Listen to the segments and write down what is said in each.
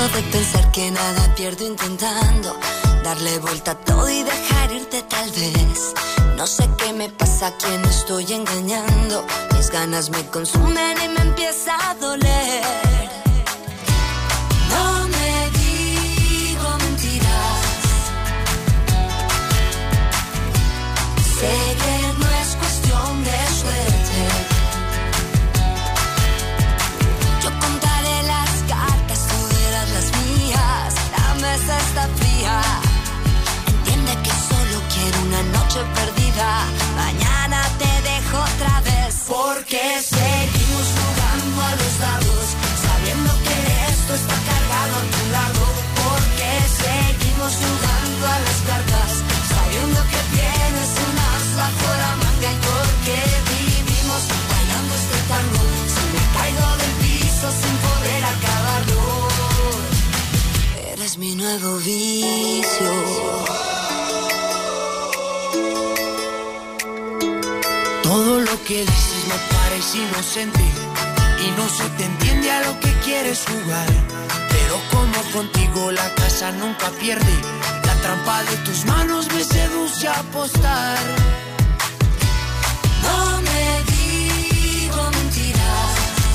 de pensar que nada pierdo intentando darle vuelta a todo y dejar irte tal vez. No sé qué me pasa, a quién estoy engañando. Mis ganas me consumen y me empieza a doler. No me digo mentiras. Sé que no es cuestión de suerte. Yo contaré las cartas, tú verás las mías. La mesa está fría. Entiende que solo quiero una noche perdida. Mañana te dejo otra vez. Porque seguimos jugando a los dados, sabiendo que esto está cargado a tu lado. Porque seguimos jugando a las cartas, sabiendo que tienes un as bajo la manga. Y porque vivimos bailando este tango, si me caigo del piso sin poder acabarlo. Eres mi nuevo vicio. Todo lo que dices me parece inocente y no se te entiende a lo que quieres jugar. Pero como contigo la casa nunca pierde, la trampa de tus manos me seduce a apostar. No me digo mentiras.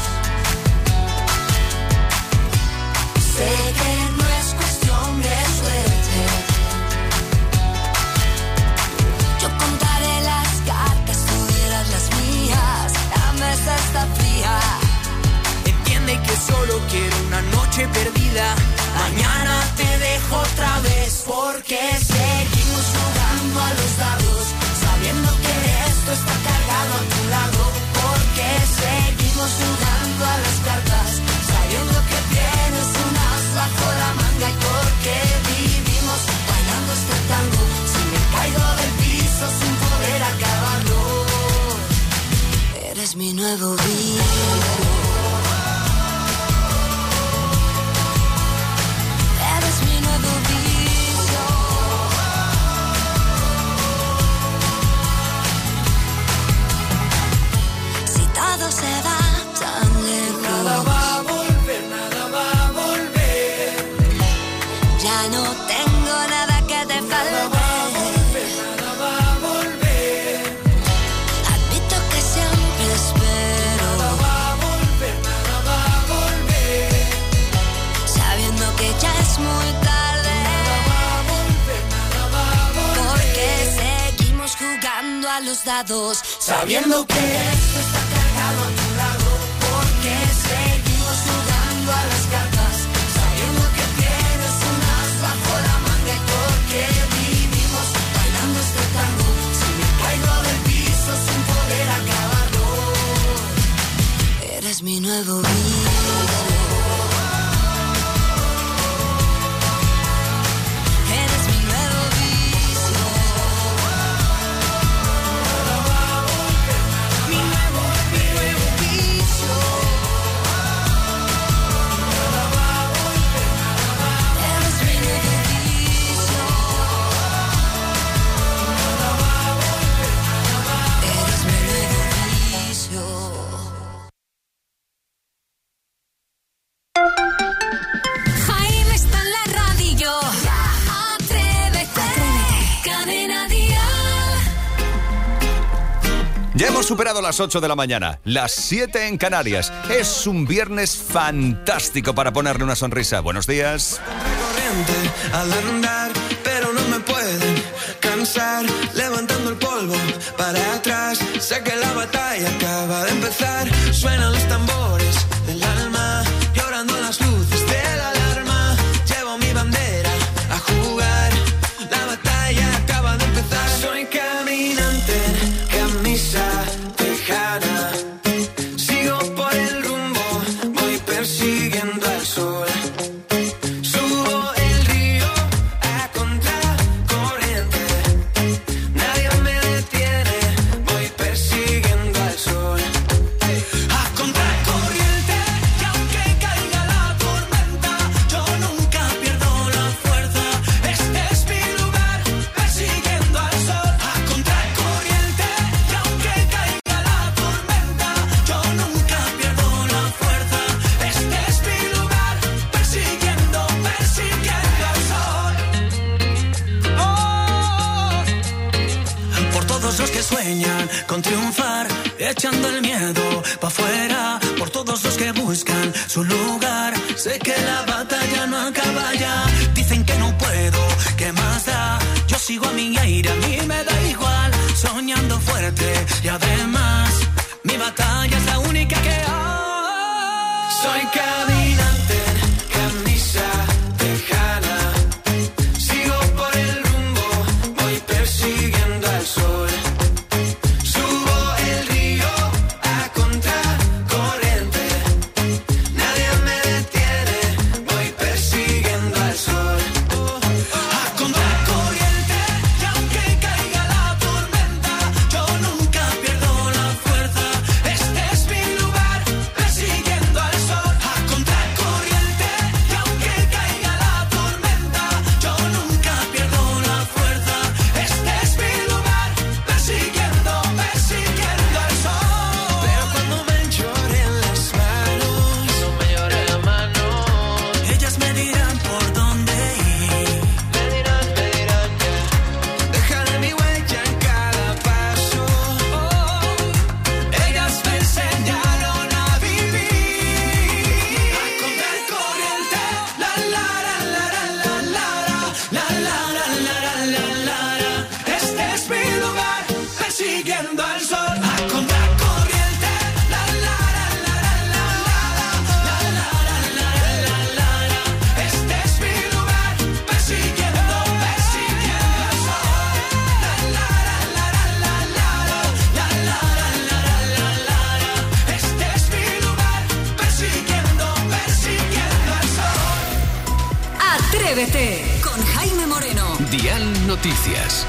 Sé que no es cuestión de suerte. Yo contaré las cartas, tú verás las mías. La mesa está fría. Entiende que solo quiero una noche perdida. Mañana te dejo otra vez. Porque seguimos jugando a los dados, sabiendo que esto está cargado a tu lado. Porque seguimos jugando a las cartas, sabiendo que tienes un as bajo la manga. Y porque vivimos bailando este tango, si me caigo del piso sin poder acabarlo. Eres mi nuevo vicio. Eres mi nuevo vicio. Si todo se va tan lejos, Nada va a volver, nada va a volver. ya no tengo nada que te falte. Nada va a volver. Admito que siempre espero, Nada va a volver, nada va a volver. sabiendo que ya es muy tarde. Nada va a volver, nada va a volver. Porque seguimos jugando a los dados, Sabiendo que esto está cargado a tu lado. Porque seguimos jugando a las cartas, sabiendo que tienes un as bajo la manga. Y porque vivimos bailando este tango, si me caigo del piso sin poder acabarlo. Eres mi nuevo vicio. Eres mi nuevo vicio. Mi nuevo vicio. Eres mi nuevo vicio. Eres mi nuevo vicio. Jaime está en la radio. Atrévete. Cadena Dial. Ya hemos superado las 8 de la mañana, las 7 en Canarias. Es un viernes fantástico para ponerle una sonrisa. Buenos días. Corriente al andar, pero no me pueden cansar. Levantando el polvo para atrás, sé que la batalla acaba de empezar. Suenan los tambores del alma, llorando las luces de la alarma. Llevo mi bandera a jugar, la batalla acaba de empezar. Soy caminante, camisa tejana, sigo por el rumbo, voy persiguiendo al sol. Subo el río a contracorriente, nadie me detiene, voy persiguiendo al sol. A contracorriente, y aunque caiga la tormenta, con triunfar, echando el miedo pa' afuera, por todos los que buscan su lugar. Sé que la batalla no acaba ya, dicen que no puedo, ¿qué más da? Yo sigo a mi aire, a mí me da igual, soñando fuerte y además, mi batalla es la única que hay. Soy caminante, camisa tejana, sigo por el rumbo, voy persiguiendo al sol. Subo el río a contracorriente, nadie me detiene, voy persiguiendo al sol. A contracorriente, y aunque caiga la tormenta, yo nunca pierdo la fuerza. Este es mi lugar, persiguiendo al sol. A contracorriente, y aunque caiga la tormenta, yo nunca pierdo la fuerza. Este es mi lugar, persiguiendo al sol. Pero cuando me lloren las manos, ellas me dirán por dónde ir. Dejaré mi huella en cada paso. Ellas me enseñaron a vivir. A contracorriente, la la la la la la la la la la la la. Este es mi lugar, persiguiendo al sol. A contracorriente, la la la la la la la la la la. Este es mi lugar, persiguiendo al sol. La la la la la la la la la. Este es mi lugar, persiguiendo al sol. Atrévete con Jaime Moreno. Dial Noticias.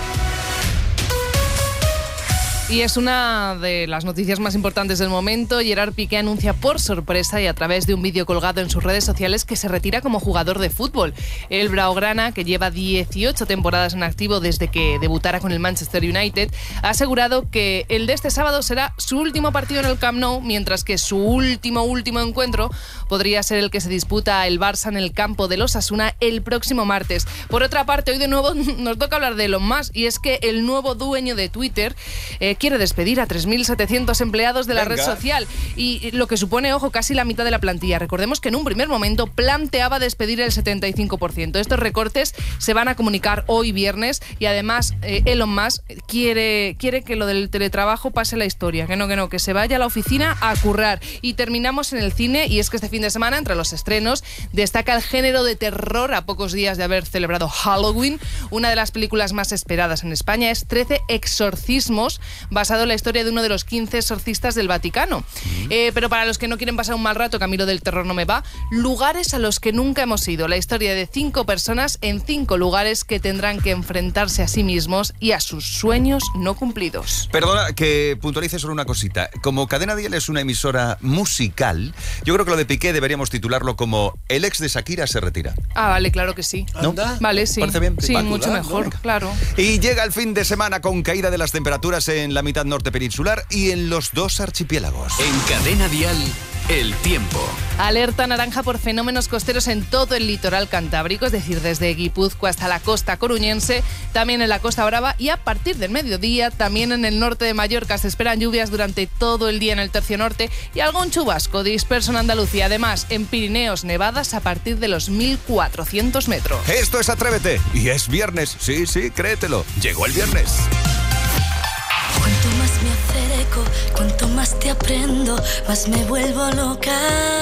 Y es una de las noticias más importantes del momento. Gerard Piqué anuncia por sorpresa y a través de un vídeo colgado en sus redes sociales que se retira como jugador de fútbol. El blaugrana, que lleva 18 temporadas en activo desde que debutara con el Manchester United, ha asegurado que el de este sábado será su último partido en el Camp Nou, mientras que su último encuentro podría ser el que se disputa el Barça en el campo del Osasuna el próximo martes. Por otra parte, hoy de nuevo nos toca hablar de Elon Musk, y es que el nuevo dueño de Twitter quiere despedir a 3.700 empleados de la red social, y lo que supone, ojo, casi la mitad de la plantilla. Recordemos que en un primer momento planteaba despedir el 75%. Estos recortes se van a comunicar hoy viernes, y además Elon Musk quiere que lo del teletrabajo pase a la historia, que se vaya a la oficina a currar. Y terminamos en el cine, y es que este fin de semana, entre los estrenos, destaca el género de terror a pocos días de haber celebrado Halloween. Una de las películas más esperadas en España es 13 exorcismos, basado en la historia de uno de los 15 exorcistas del Vaticano. Pero para los que no quieren pasar un mal rato, que a mí lo del terror no me va, lugares a los que nunca hemos ido. La historia de 5 personas en 5 lugares que tendrán que enfrentarse a sí mismos y a sus sueños no cumplidos. Perdona, que puntualice solo una cosita. Como Cadena Dial es una emisora musical, yo creo que lo de Piqué deberíamos titularlo como El ex de Shakira se retira. Ah, vale, claro que sí. ¿No? Vale, sí. ¿Parece bien? Sí, Va, mucho mejor, venga. claro. Y llega el fin de semana con caída de las temperaturas en la mitad norte peninsular y en los 2 archipiélagos. En Cadena Dial, el tiempo. Alerta naranja por fenómenos costeros en todo el litoral cantábrico, es decir, desde Guipúzcoa hasta la costa coruñense, también en la Costa Brava, y a partir del mediodía también en el norte de Mallorca se esperan lluvias durante todo el día en el tercio norte y algún chubasco disperso en Andalucía. Además, en Pirineos, nevadas a partir de los 1.400 metros. Esto es Atrévete y es viernes. Sí, créetelo. Llegó el viernes. Cuanto más me acerco, cuanto más te aprendo, más me vuelvo loca.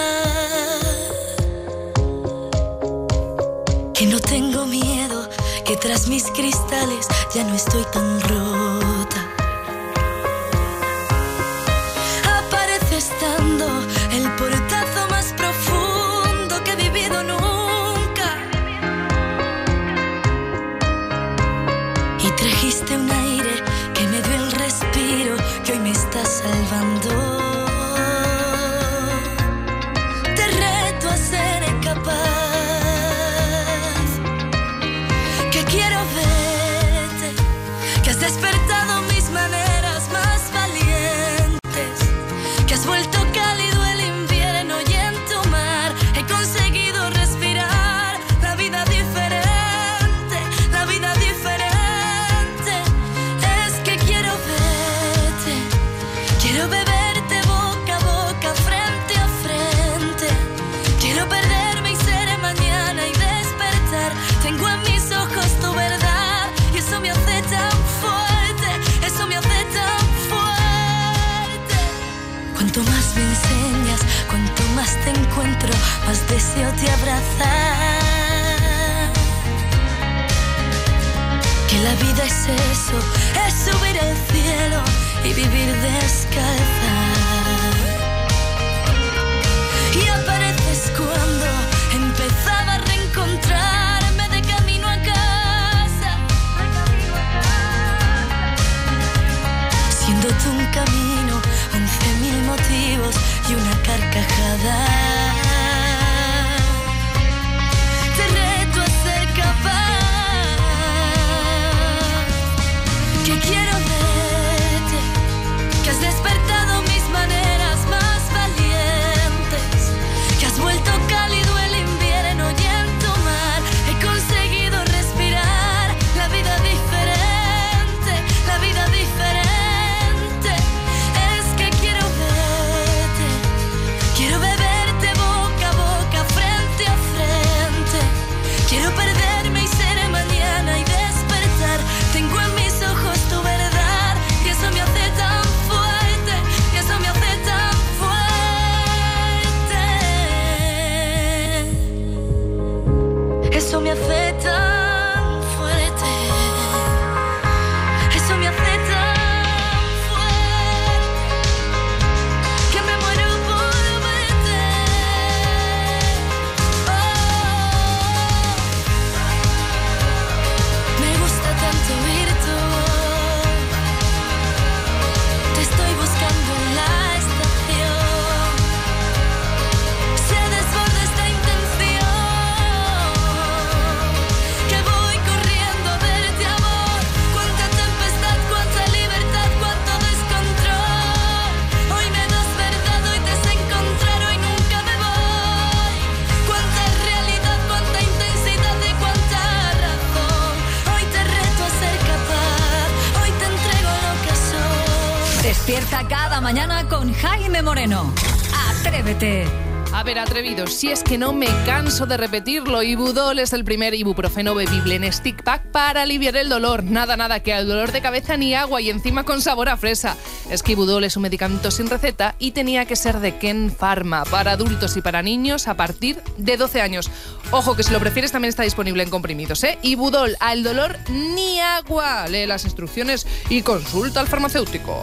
Que no tengo miedo, que tras mis cristales ya no estoy tan rota. Aparece estando el portazo más profundo que he vivido nunca. Y trajiste un aire que me dio el respiro que hoy me está salvando. Te reto a ser capaz, que quiero verte, que has despertado mis maneras más valientes, que has vuelto cálido el invierno y en tu mar he conseguido respirar la vida diferente, la vida diferente. Es que quiero verte, Cuanto más me enseñas, cuanto más te encuentro, más deseo te abrazar. Que la vida es eso, es subir al cielo y vivir descalza. Y apareces cuando empezaba a reencontrarme de camino a casa. Siendo tú un camino, 11.000 motivos y una carcajada. Te reto a ser capaz, que quiero verte, que has despertado mis maneras más valientes, que has vuelto cálido el invierno y en tu mar he conseguido respirar la vida diferente, la vida diferente. Es que quiero verte, quiero beberte boca a boca, frente a frente. Quiero perderme y ser mañana y despertar. Tengo en mis ojos tu verdad y eso me hace tan fuerte, y eso me hace tan fuerte. Eso me hace tan fuerte. Eso me hace tan fuerte que me muero por verte. Me gusta tanto oír tu voz. Te estoy buscando en la estación. Se desborda esta intención, que voy corriendo a verte, amor. Cuánta tempestad, cuánta libertad, cuánto descontrol. Hoy me das verdad, hoy te sé encontrar, hoy nunca me voy. Cuánta realidad, cuánta intensidad y cuánta razón. Hoy te reto a ser capaz, hoy te entrego lo que soy. Despierta cada mañana con Jaime Moreno. Atrévete. A ver, atrevidos, si es que no me canso de repetirlo, Ibudol es el primer ibuprofeno bebible en stick pack para aliviar el dolor. Nada que al dolor de cabeza ni agua y encima con sabor a fresa. Es que Ibudol es un medicamento sin receta y tenía que ser de Ken Pharma, para adultos y para niños a partir de 12 años. Ojo, que si lo prefieres también está disponible en comprimidos, ¿eh? Ibudol, al dolor ni agua. Lee las instrucciones y consulta al farmacéutico.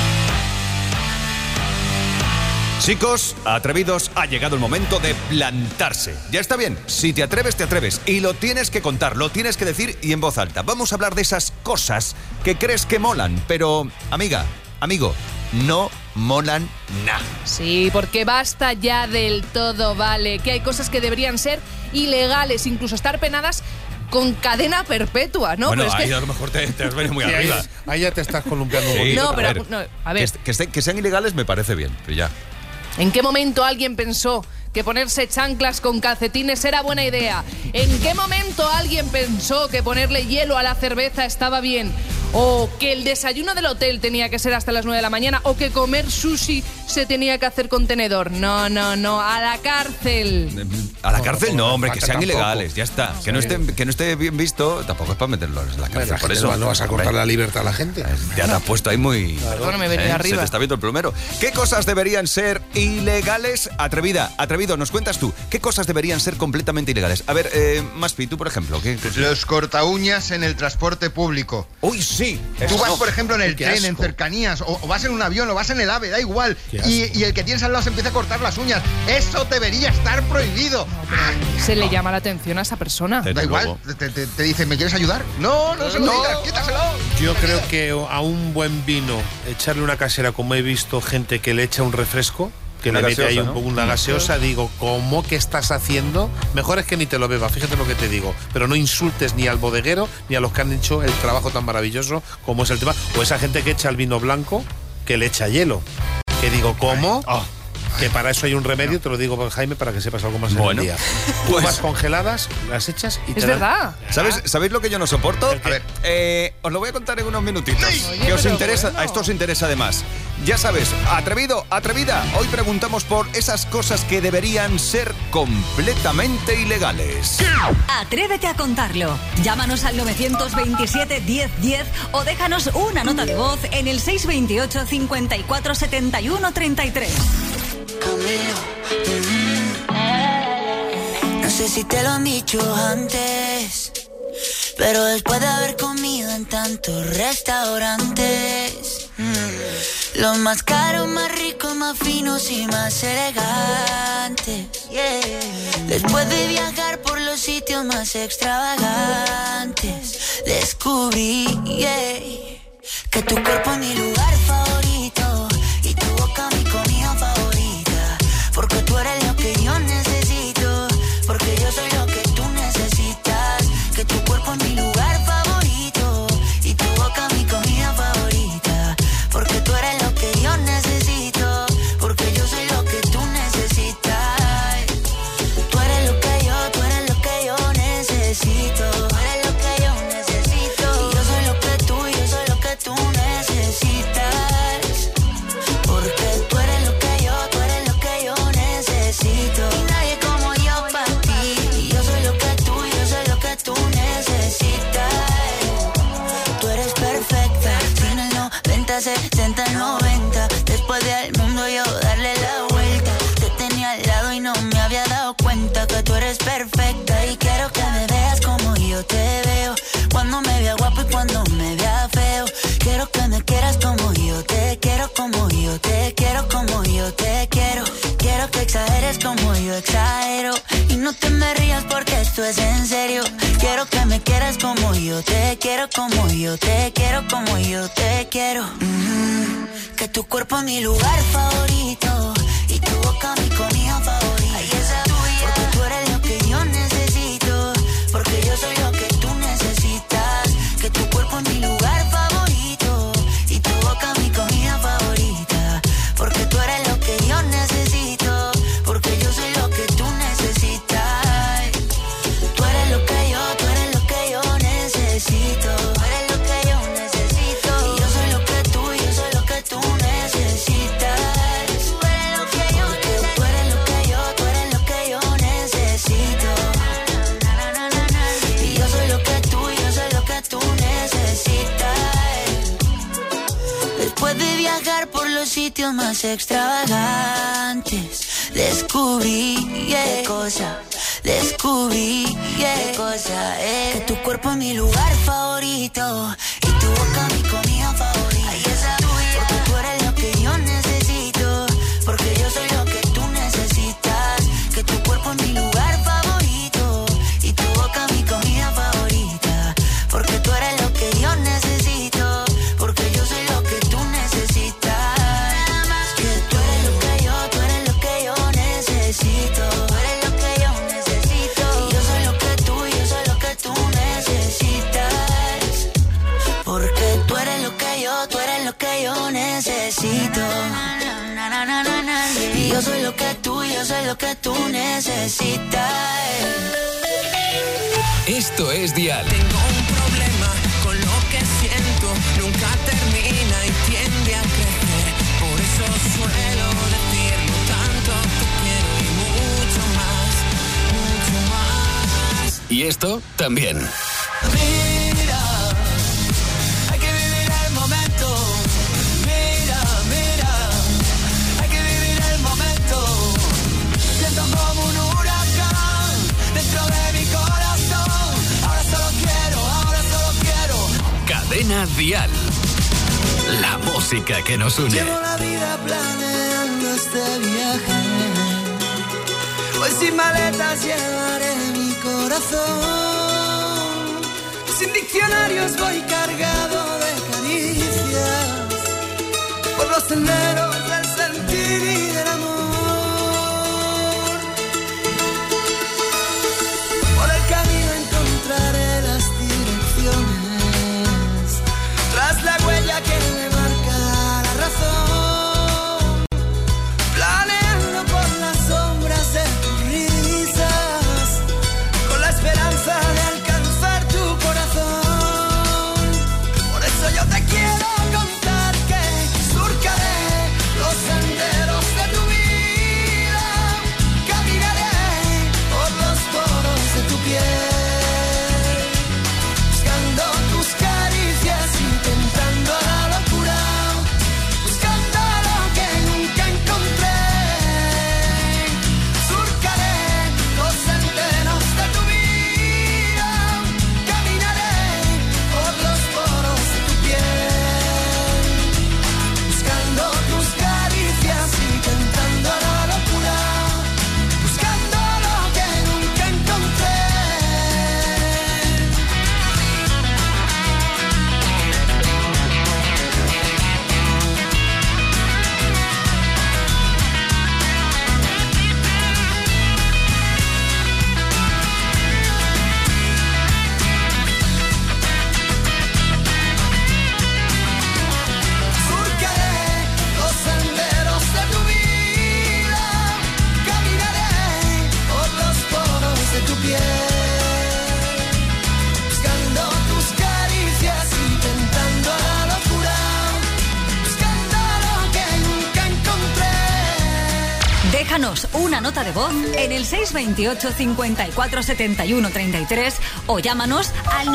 Chicos, atrevidos, ha llegado el momento de plantarse. Ya está bien, si te atreves, te atreves. Y lo tienes que contar, lo tienes que decir y en voz alta. Vamos a hablar de esas cosas que crees que molan, pero, amiga, amigo, no molan nada. Sí, porque basta ya del todo, ¿vale? Que hay cosas que deberían ser ilegales, incluso estar penadas con cadena perpetua, ¿no? Bueno, pero es ahí que... a lo mejor te has venido muy arriba. Ahí ya te estás columpiando un Sí, poquito. No, pero a ver. Que sean ilegales me parece bien, pero ya. ¿En qué momento alguien pensó que ponerse chanclas con calcetines era buena idea? ¿En qué momento alguien pensó que ponerle hielo a la cerveza estaba bien? ¿O que el desayuno del hotel tenía que ser hasta las 9 de la mañana? ¿O que comer sushi se tenía que hacer con tenedor? No, a la cárcel. A la cárcel no, hombre, que sean tampoco. ilegales, ya está. Que no esté bien visto, tampoco es para meterlos en la cárcel. Por eso no vas a cortar la libertad a la gente. Ya te has puesto ahí muy... Bueno, me venía arriba. Se te está viendo el plumero. ¿Qué cosas deberían ser ilegales? Atrevido, nos cuentas tú. ¿Qué cosas deberían ser completamente ilegales? A ver, Maspi, tú por ejemplo. ¿qué? Los cortaúñas en el transporte público. Uy, sí. Tú vas, por ejemplo, en el Qué tren, asco. en cercanías, o vas en un avión, o vas en el AVE, da igual. Y el que tienes al lado se empieza a cortar las uñas. Eso debería estar prohibido. Se le llama la atención a esa persona. Desde Da igual. luego. Te dicen, ¿me quieres ayudar? No se lo digas, quítaselo. Yo creo que a un buen vino echarle una casera, como he visto gente que le echa un refresco, que Una le mete ahí gaseosa, un poco ¿no? una gaseosa, digo, ¿cómo que estás haciendo? Mejor es que ni te lo bebas, fíjate lo que te digo. Pero no insultes ni al bodeguero ni a los que han hecho el trabajo tan maravilloso como es el tema. O esa gente que echa el vino blanco, que le echa hielo. Que digo, ¿cómo? Que para eso hay un remedio, te lo digo, Jaime, para que sepas algo más en Bueno, el día. pues- Uvas congeladas, las echas y te Es dan- verdad. ¿Sabéis lo que yo no soporto? A ver. Os lo voy a contar en unos minutitos. Oye, Que os pero interesa, bueno. a esto os interesa además. Ya sabes, atrevido, atrevida. Hoy preguntamos por esas cosas que deberían ser completamente ilegales. Atrévete a contarlo. Llámanos al 927 1010 o déjanos una nota de voz en el 628 54 71 33. No sé si te lo han dicho antes, pero después de haber comido en tantos restaurantes, los más caros, más ricos, más finos y más elegantes, después de viajar por los sitios más extravagantes, descubrí que tu cuerpo es mi lugar favorito y tu boca mi comida favorita, porque tú eres lo que yo necesito, porque yo soy lo que tú necesitas, que tu cuerpo es mi lugar favorito y tu boca mi comida favorita, porque tú eres lo que yo necesito, porque yo soy lo que tú necesitas. Tú eres lo que yo necesito, tú eres lo que yo necesito, y yo soy lo que tú necesitas, porque tú eres lo que yo necesito, y nadie como yo para ti, y yo soy lo que tú necesitas. Tú eres perfecta, en el 90, 70, 90, después del mundo yo darle la vuelta, te tenía al lado y no me había dado cuenta que tú eres perfecta, y quiero que me veas como yo te veo, cuando me vea guapo y cuando me vea feo, quiero que me quieras como yo te quiero, como yo te quiero, como yo te quiero, quiero que exageres como yo exagero, y no te me rías porque esto es en serio, quiero que me quieras como yo te quiero, como yo te quiero, como yo te quiero, que tu cuerpo es mi lugar favorito y tu boca mi comida favorita, ay, esa tuya, porque tú eres lo que yo necesito, porque yo soy lo que tú necesitas, que tu cuerpo es mi lugar favorito y tu boca mi comida favorita, porque tú eres lo que yo necesito, porque yo soy lo que tú necesitas. Tú eres lo que yo necesito, tú eres lo que yo necesito, y yo soy lo que tú necesitas. Tú eres lo que yo necesito, tú eres lo que yo necesito, y yo soy lo que tú necesitas. Después de viajar por los sitios más extravagantes, descubrí qué cosa, que tu cuerpo es mi lugar favorito y tu boca mi comida favorita, ay, esa tuya, porque tú eres lo que yo necesito, porque yo soy lo que tú necesitas, que tu cuerpo es mi lugar favorito y tu boca mi comida favorita, porque tú eres lo que yo necesito, porque yo soy lo que tú necesitas, que tú eres lo que yo necesito, tú eres lo que yo necesito, y yo soy lo que tú necesitas, porque tú eres lo que yo necesito, y yo soy lo que tú necesitas. Esto es Dial. Tengo un problema con lo que siento, nunca termina y tiende a crecer, por eso suelo decirlo tanto, te quiero y mucho más. Y esto también. Mira, hay que vivir el momento, mira, hay que vivir el momento, siento como un huracán dentro de mi corazón, ahora solo quiero. Cadena Dial. La música que nos une. Llevo la vida planeando este viaje, hoy sin maletas llevaré mi corazón, sin diccionarios voy cargado de caricias, por los senderos del sentir y del amor, por el camino encontraré las direcciones, tras la huella que me marca la razón, planeando por las sombras de tus risas, con la esperanza de alcanzar tu corazón. Por eso yo te quiero contar que surcaré Déjanos una nota de voz en el 628 54 71 33 o llámanos al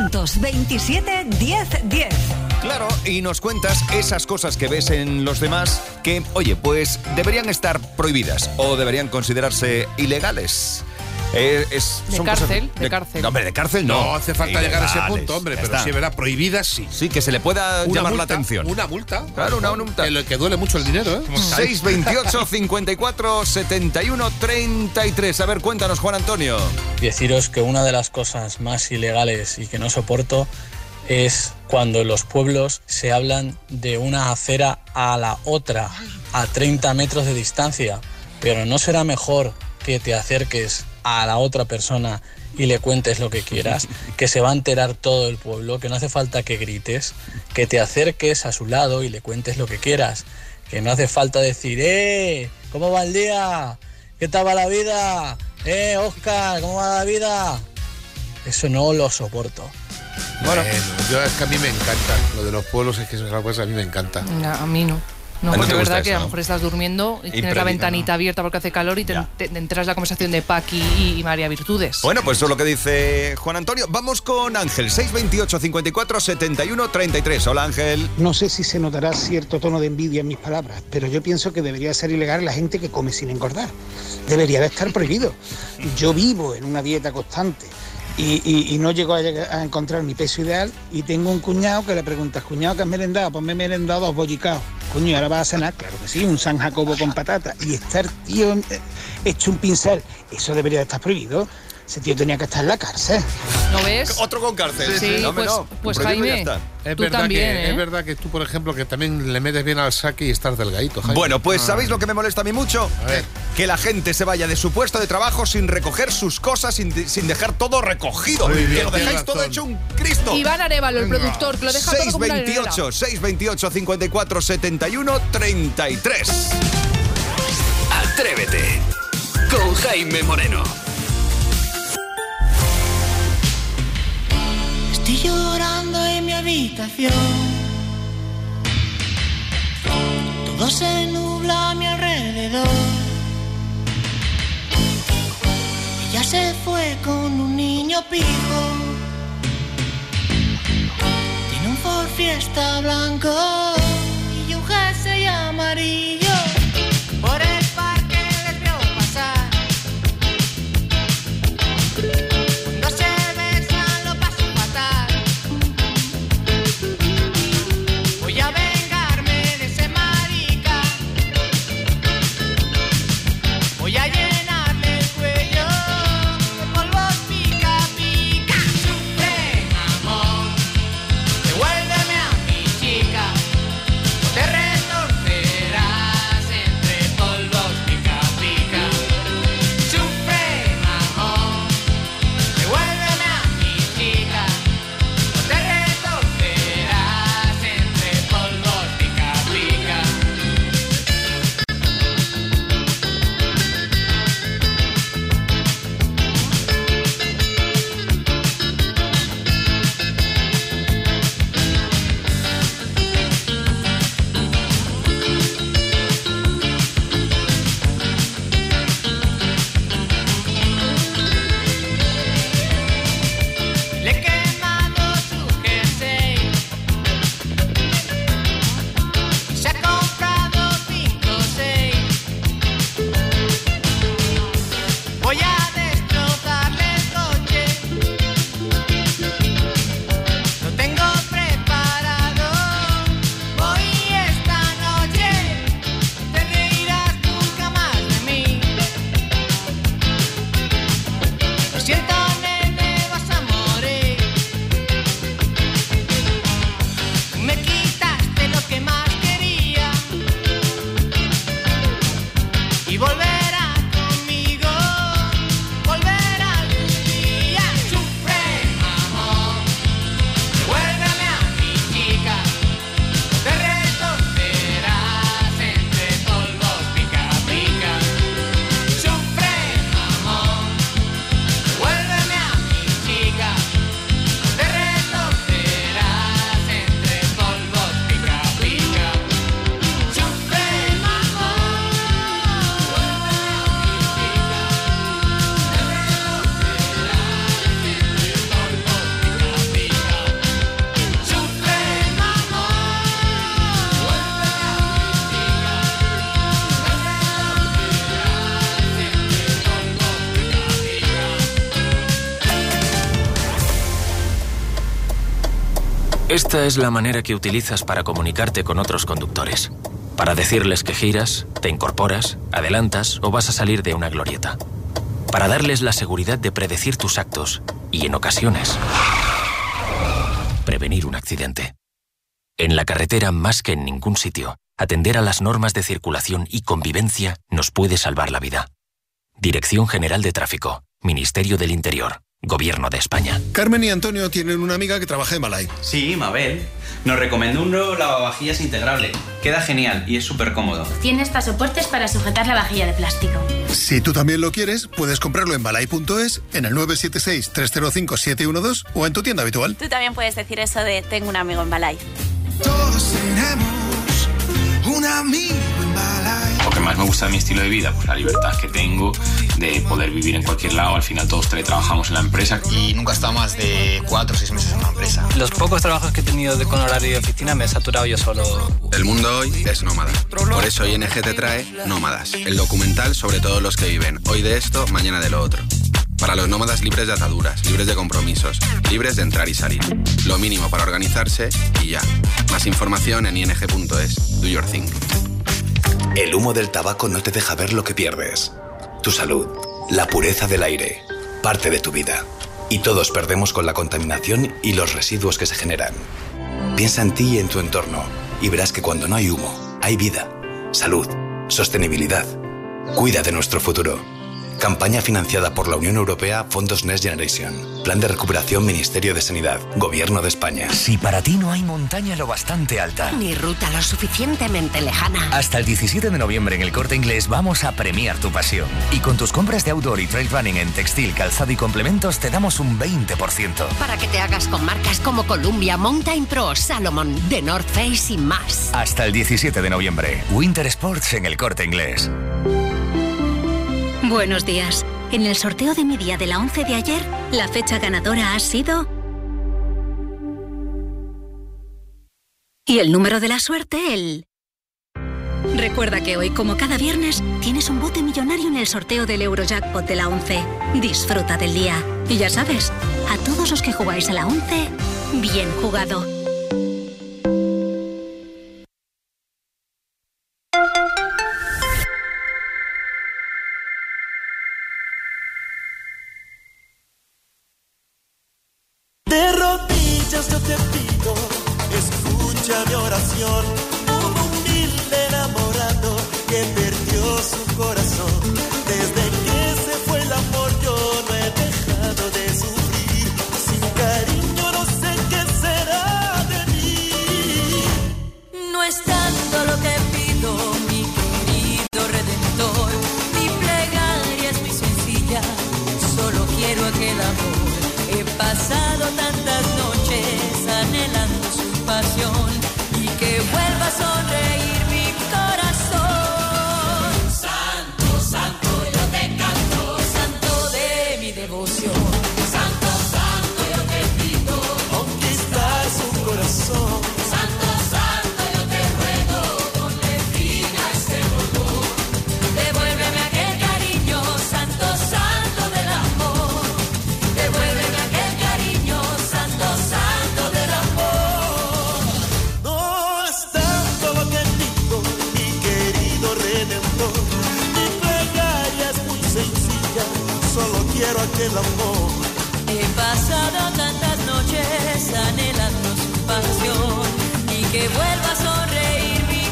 927 10 10. Claro, y nos cuentas esas cosas que ves en los demás que, oye, pues deberían estar prohibidas o deberían considerarse ilegales. De cárcel. No, hombre, de cárcel no. No hace falta llegar a ese punto, hombre, pero sí, ¿verdad? Prohibidas sí. Sí, que se le pueda llamar la atención. Una multa. Claro, una multa. Que duele mucho el dinero, ¿eh? 628 54 71 33. A ver, cuéntanos, Juan Antonio. Deciros que una de las cosas más ilegales y que no soporto es cuando en los pueblos se hablan de una acera a la otra a 30 metros de distancia. Pero ¿no será mejor que te acerques a la otra persona y le cuentes lo que quieras, que se va a enterar todo el pueblo, que no hace falta que grites, que te acerques a su lado y le cuentes lo que quieras, que no hace falta decir, ¿cómo va el día? ¿Qué tal va la vida? Óscar, ¿cómo va la vida? Eso no lo soporto. Bueno, es que a mí me encanta. Lo de los pueblos es que es una cosa que a mí me encanta. No, a mí no. No, porque es verdad que a lo mejor estás durmiendo y tienes la ventanita abierta porque hace calor y te enteras la conversación de Paqui y María Virtudes. Bueno, pues eso es lo que dice Juan Antonio. Vamos con Ángel, 628 54 71 33. Hola, Ángel. No sé si se notará cierto tono de envidia en mis palabras, pero yo pienso que debería ser ilegal la gente que come sin engordar. Debería de estar prohibido. Yo vivo en una dieta constante y no llego a encontrar mi peso ideal y tengo un cuñado que le preguntas, cuñado, ¿qué has merendado? Pues me he merendado 2 bollicaos. Coño, ¿y ahora vas a cenar? Claro que sí, un San Jacobo con patata. Y estar, tío, hecho un pincel, eso debería de estar prohibido. Ese tío tenía que estar en la cárcel. ¿No ves? Otro con cárcel. Sí, no, pues Jaime, es tú verdad también, es verdad que tú, por ejemplo, que también le metes bien al saque y estás delgadito, Jaime. Bueno, pues ¿sabéis lo que me molesta a mí mucho? A ver. Que la gente se vaya de su puesto de trabajo sin recoger sus cosas, sin dejar todo recogido. Muy bien, que lo dejáis tienes todo razón. hecho un Cristo. Iván Arévalo, el productor, que lo deja todo como una heredera. 628 54 71 33. Atrévete con Jaime Moreno. Estoy llorando en mi habitación. Todo se nubla a mi alrededor. Ella se fue con un niño pijo. Tiene un Ford Fiesta blanco y un jersey amarillo. Por el parque les veo pasar. Cuando se besan lo paso fatal. Voy a vengarme de ese marica. Voy a llenarle el cuello de polvos pica pica. Sufre, amor, devuélveme a mi chica. Te retorcerás. Esta es la manera que utilizas para comunicarte con otros conductores. Para decirles que giras, te incorporas, adelantas o vas a salir de una glorieta. Para darles la seguridad de predecir tus actos y, en ocasiones, prevenir un accidente. En la carretera, más que en ningún sitio, atender a las normas de circulación y convivencia nos puede salvar la vida. Dirección General de Tráfico, Ministerio del Interior, Gobierno de España. Carmen y Antonio tienen una amiga que trabaja en Malay. Sí, Mabel. Nos recomendó un nuevo lavavajillas integrable. Queda genial y es súper cómodo. Tiene hasta soportes para sujetar la vajilla de plástico. Si tú también lo quieres, puedes comprarlo en malay.es, en el 976-305-712 o en tu tienda habitual. Tú también puedes decir eso de tengo un amigo en Malay. Todos tenemos un amigo en Malay. Lo que más me gusta de mi estilo de vida, pues la libertad que tengo de poder vivir en cualquier lado. Al final todos teletrabajamos en la empresa. Y nunca he estado más de 4 o 6 meses en una empresa. Los pocos trabajos que he tenido con horario de oficina me he saturado yo solo. El mundo hoy es nómada. Por eso ING te trae Nómadas, el documental sobre todos los que viven hoy de esto, mañana de lo otro. Para los nómadas libres de ataduras, libres de compromisos, libres de entrar y salir. Lo mínimo para organizarse y ya. Más información en ing.es. Do your thing. El humo del tabaco no te deja ver lo que pierdes. Tu salud, la pureza del aire, parte de tu vida. Y todos perdemos con la contaminación y los residuos que se generan. Piensa en ti y en tu entorno y verás que cuando no hay humo, hay vida, salud, sostenibilidad. Cuida de nuestro futuro. Campaña financiada por la Unión Europea, Fondos Next Generation. Plan de recuperación, Ministerio de Sanidad, Gobierno de España. Si para ti no hay montaña lo bastante alta, ni ruta lo suficientemente lejana, hasta el 17 de noviembre en El Corte Inglés vamos a premiar tu pasión. Y con tus compras de outdoor y trail running en textil, calzado y complementos te damos un 20%. Para que te hagas con marcas como Columbia, Mountain Pro, Salomon, The North Face y más. Hasta el 17 de noviembre. Winter Sports en El Corte Inglés. Buenos días. En el sorteo de mi día de la 11 de ayer, la fecha ganadora ha sido... Y el número de la suerte, el... Recuerda que hoy, como cada viernes, tienes un bote millonario en el sorteo del Eurojackpot de la 11. Disfruta del día. Y ya sabes, a todos los que jugáis a la 11, bien jugado. De rodillas yo te pido, escucha mi oración. Un humilde enamorado que perdió su corazón. Desde que se fue el amor yo no he dejado de sufrir. Sin cariño no sé qué será de mí. No es tanto lo que pido, mi querido Redentor. Mi plegaria es muy sencilla, solo quiero aquel amor. He pasado tantas noches anhelando su pasión y que vuelva a sonreír mi corazón. Santo, santo, yo te canto, santo de mi devoción. Santo, santo, yo te pido conquistar su corazón. Santo, santo, yo te ruego, ponle fin a este dolor. Devuélveme aquel cariño, santo, santo del amor. Devuélveme aquel cariño, santo, santo del amor. No es tanto lo que pido, mi querido Redentor. Mi plegaria es muy sencilla, solo quiero aquel amor. He pasado tantas noches anhelando su pasión y que vuelva a sonreír mi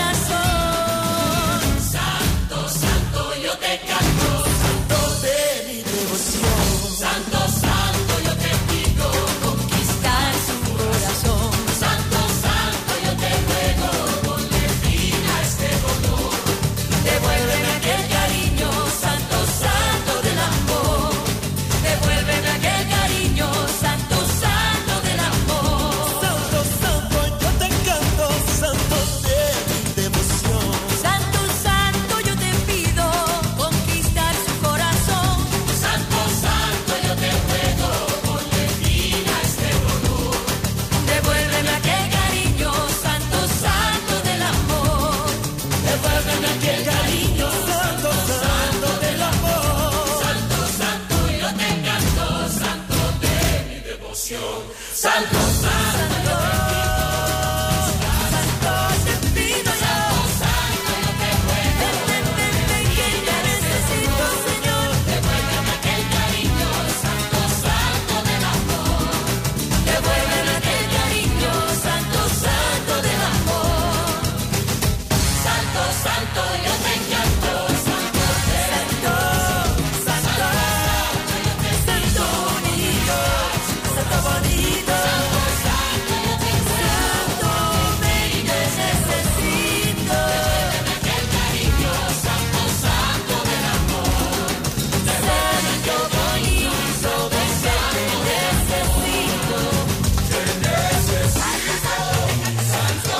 corazón. Santo, santo, yo te canto, santo de mi devoción. Santo, santo, yo te pido conquistar su corazón. Santo, santo, yo te ruego, ponle fin a este dolor. Devuélveme aquel cariño, santo, santo del amor. Devuélveme aquel cariño, santo, santo del amor. Santo, santo, yo te canto, santo de mi devoción. Santo, santo, yo te pido conquistar su corazón. Santo, santo, yo te ruego, ponle fin a este dolor. Devuélveme aquel cariño, santo, santo del amor. Devuélveme aquel cariño, santo, santo del amor. Santo, santo, yo te canto, santo de mi devoción. Santo, santo. santo, yo te encanto, santo, santo, santo, santo bonito, santo bonito, santo, santo, me necesito, devuélveme aquel cariño, santo, santo del amor, santo bonito, besé, te necesito, santo,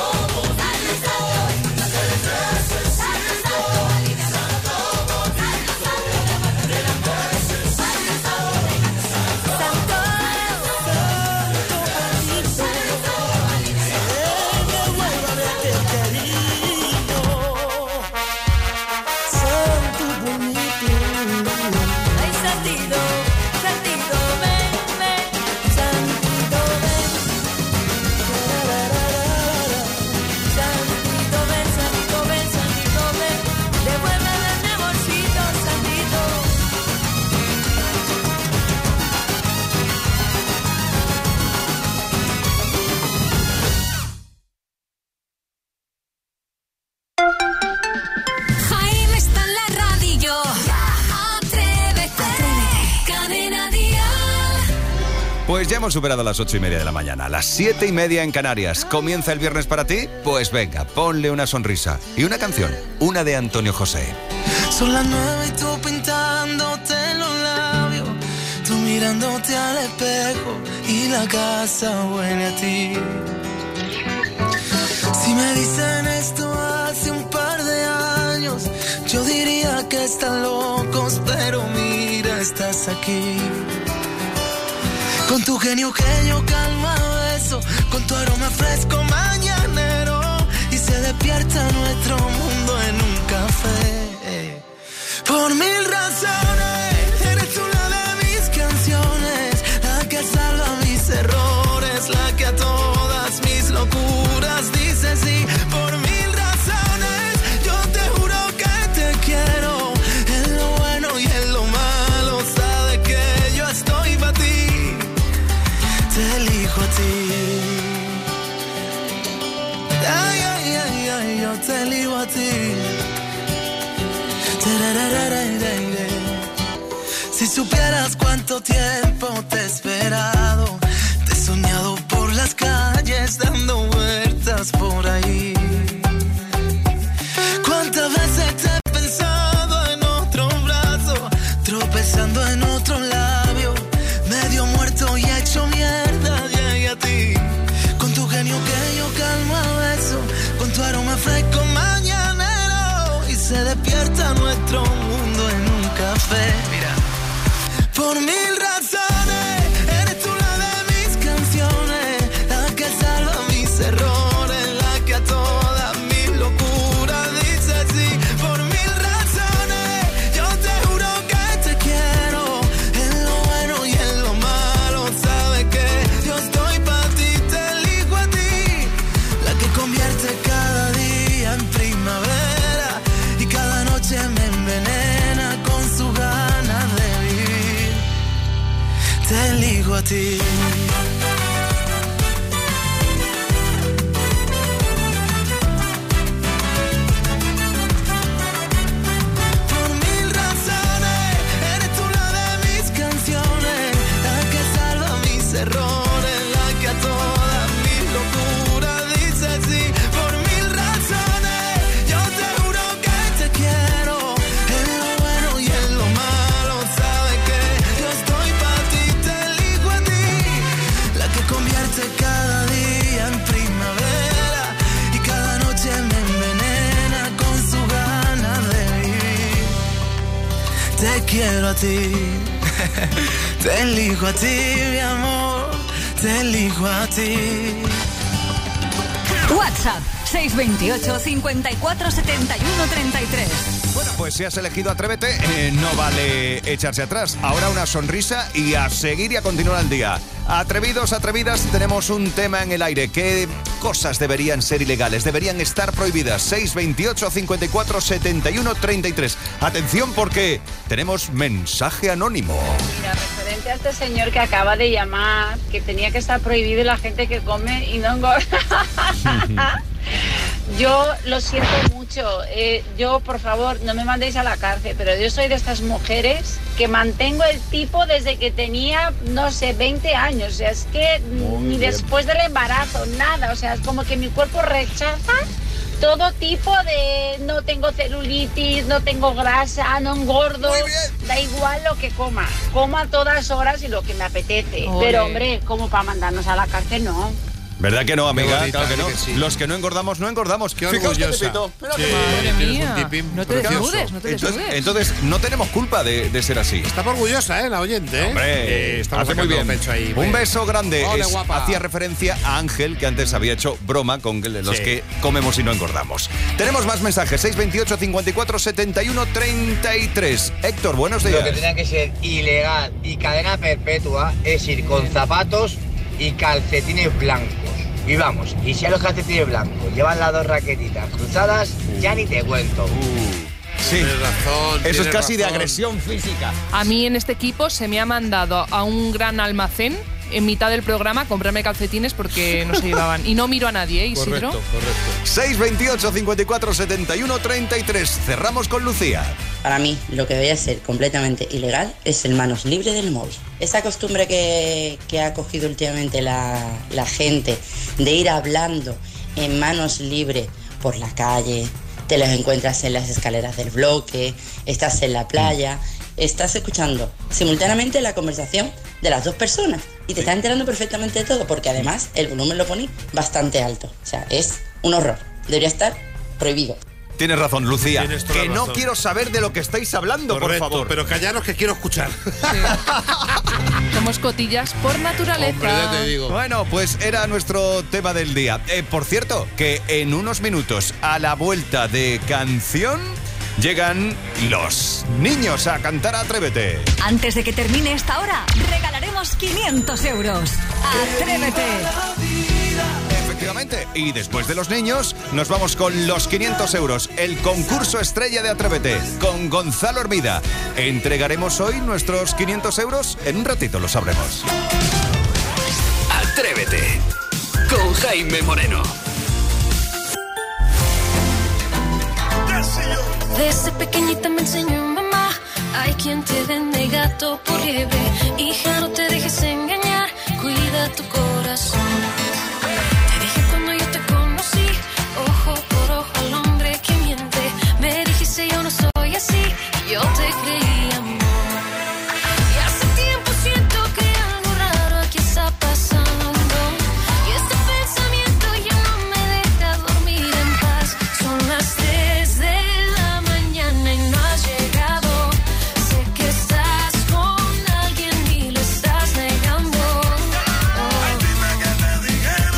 Jaime está en la radio. Atrévete. Cadena Dial. Pues ya hemos superado las 8:30 de la mañana, las 7:30 en Canarias. ¿Comienza el viernes para ti? Pues venga, ponle una sonrisa y una canción, una de Antonio José. Son las 9 y tú pintándote los labios, tú mirándote al espejo y la casa huele a ti. Si me dicen esto hace un par de años, yo diría que están locos, pero mira, estás aquí. Con tu genio calma beso, con tu aroma fresco mañanero, y se despierta nuestro mundo en un café. Por mil razones, eres una de mis canciones, la que salva mis errores, la que a todas mis locuras dice sí. Por mil razones, yo te juro que te quiero, en lo bueno y en lo malo, sabes que yo estoy para ti, te elijo a ti. Ay, ay, ay, ay, yo te elijo a ti. Si supieras cuánto tiempo te he esperado, te he soñado por las calles dando vueltas por ahí. Cuántas veces te he pensado en otro brazo, tropezando en otro labio, medio muerto y hecho mierda de a ti. Con tu genio que yo calmo a beso, con tu aroma fresco mañanero, y se despierta nuestro mundo en un café. Mira. Por mil razones, eres tú la de mis canciones, la que salva mis errores, la que a todas mis locuras dice sí. Por mil razones, yo te juro que te quiero, en lo bueno y en lo malo, sabes que yo estoy para ti, te elijo a ti, la que convierte cada día en primavera y cada noche me envenena con su ganas de vivir. Te elijo a ti. Por mil razones, eres tú la de mis canciones, la que salva mis errores, la que a todas mis locuras dice sí. Por mil razones, yo te juro que te quiero, en lo bueno y en lo malo, sabes que yo estoy para ti, te elijo a ti, la que convierte cada día en primavera y cada noche me envenena con su ganas de vivir. Te quiero a ti, te elijo a ti, mi amor, te elijo a ti. WhatsApp 628 54 71 33. Bueno, pues si has elegido Atrévete, no vale echarse atrás. Ahora una sonrisa y a seguir y a continuar el día. Atrevidos, atrevidas, tenemos un tema en el aire. ¿Qué cosas deberían ser ilegales? Deberían estar prohibidas. 628 54 71 33. Atención porque tenemos mensaje anónimo. Mira, referente a este señor que acaba de llamar, que tenía que estar prohibido la gente que come y no engorda. Yo lo siento mucho. Yo, por favor, no me mandéis a la cárcel, pero yo soy de estas mujeres que mantengo el tipo desde que tenía, no sé, 20 años. O sea, es que ni después del embarazo, nada. O sea, es como que mi cuerpo rechaza todo tipo de... No tengo celulitis, no tengo grasa, no engordo. Da igual lo que coma. Como a todas horas y lo que me apetece. Ole. Pero, hombre, como para mandarnos a la cárcel, no. ¿Verdad que no, amiga? Bonita, Claro que no. que sí. Los que no engordamos, no engordamos. Qué Fijaos qué orgullosa. pepito. Mira qué Madre mía. No te precioso. desnudes, no te desnudes. Entonces, no tenemos culpa de ser así. Está orgullosa, la oyente, ¿eh? Hombre, Estamos hace muy sacando bien. pecho ahí. Un beso grande. Ole, guapa. Hacía referencia a Ángel, que antes había hecho broma con los Sí. que comemos y no engordamos. Tenemos más mensajes. 628 54 71 33. Héctor, buenos días. Lo que tenía que ser ilegal y cadena perpetua es ir con zapatos y calcetines blancos. Y vamos, y si a los calcetines blancos llevan las dos raquetitas cruzadas, ya ni te cuento. Sí, Tienes razón. eso es tienes casi de razón. agresión física. A mí en este equipo se me ha mandado a un gran almacén en mitad del programa a comprarme calcetines porque no se llevaban. Y no miro a nadie, ¿eh, Isidro? Correcto. 628 54 71 33. Cerramos con Lucía. Para mí, lo que debería ser completamente ilegal es el manos libre del móvil. Esa costumbre que ha cogido últimamente la gente de ir hablando en manos libres por la calle, te los encuentras en las escaleras del bloque, estás en la playa, estás escuchando simultáneamente la conversación de las dos personas y te estás enterando perfectamente de todo, porque además el volumen lo poní bastante alto. O sea, es un horror. Debería estar prohibido. Tienes razón, Lucía. Tienes toda Que la no razón. quiero saber de lo que estáis hablando, Correcto, por favor. pero callaros que quiero escuchar. Somos cotillas por naturaleza. Hombre, ya te digo. Bueno, pues era nuestro tema del día. Por cierto, que en unos minutos, a la vuelta de canción, llegan los niños a cantar Atrévete. Antes de que termine esta hora, regalaremos 500 euros. ¡Atrévete! Efectivamente. Y después de los niños, nos vamos con los 500 euros. El concurso estrella de Atrévete con Gonzalo Hermida. ¿Entregaremos hoy nuestros 500 euros? En un ratito lo sabremos. Atrévete con Jaime Moreno. Desde pequeñita me enseñó mamá, hay quien te vende gato por liebre. Hija, no te dejes engañar, cuida tu corazón. Te dije cuando yo te conocí, ojo por ojo al hombre que miente. Me dijiste yo no soy así, yo te creí, amor. Y hace tiempo siento que algo raro aquí está pasando. Y este pensamiento ya no me deja dormir en paz. Son las 3 de la mañana y no has llegado. Sé que estás con alguien y lo estás negando.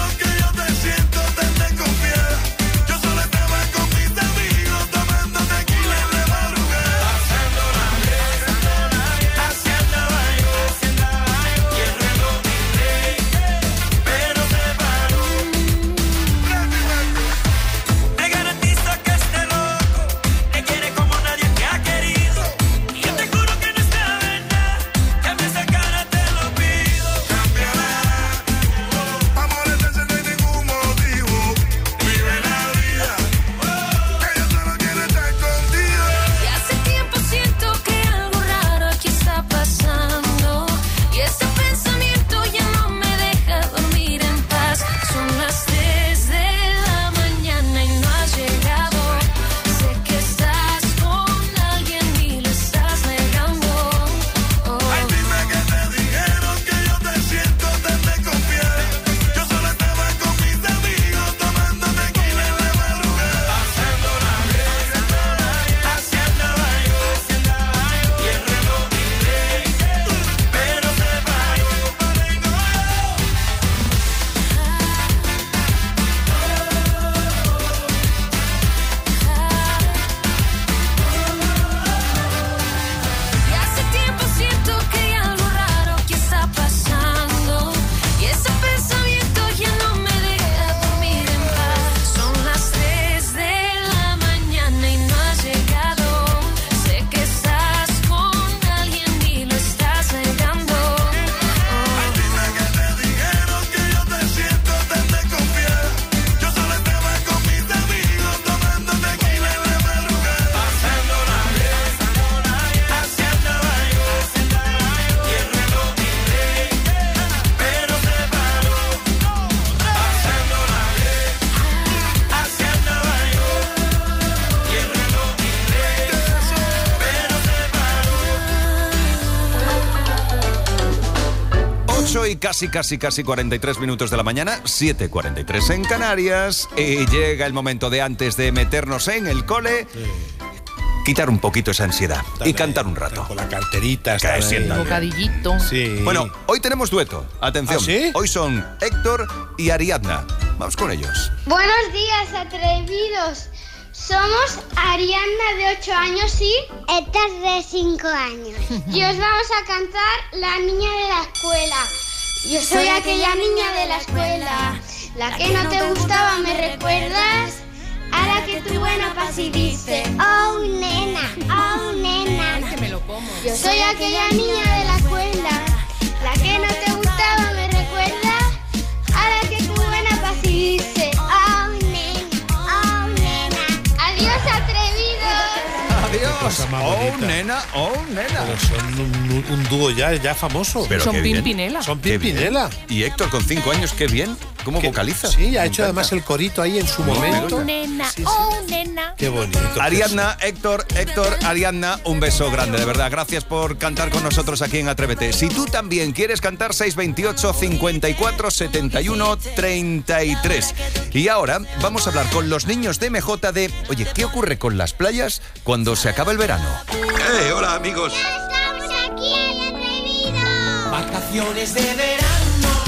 8 y casi 43 minutos de la mañana, 7:43 en Canarias. Y llega el momento de, antes de meternos en el cole, quitar un poquito esa ansiedad y cantar un rato. Con la carterita. Que sienta bien. Bocadillito. Sí. Bueno, hoy tenemos dueto. Atención. ¿Ah, sí? Hoy son Héctor y Ariadna. Vamos con ellos. Buenos días, atrevidos. Somos Ariadna, de 8 años, y Héctor, de 5 años. Y os vamos a cantar La niña de la escuela. Yo soy aquella niña de la escuela, la que no te gustaba, ¿me recuerdas? Ahora que tu buena paz y dice, oh nena, oh nena. Que me lo como. Yo soy aquella niña de la escuela, la que no te gustaba, ¿me recuerdas? Ahora que tu buena paz y dice, oh nena, oh nena. Adiós, atrevidos. Adiós. Cosa más Oh bonita. nena, oh nena. Pero son un dúo ya famoso. Pero Son qué bien. Pimpinela. Son Qué bien. Pimpinela. Y Héctor, con 5 años, qué bien. ¿Cómo vocaliza? Sí, ha Me hecho encanta. además el corito ahí en su momento. Nena, Sí, sí. oh nena. Qué bonito. Ariadna, Héctor, Ariadna, un beso grande, de verdad. Gracias por cantar con nosotros aquí en Atrévete. Si tú también quieres cantar, 628 54 71 33. Y ahora vamos a hablar con los niños de MJ de, oye, ¿qué ocurre con las playas cuando se acaba el verano? Hola amigos. Estamos aquí en Atrevidos. Vacaciones de verano.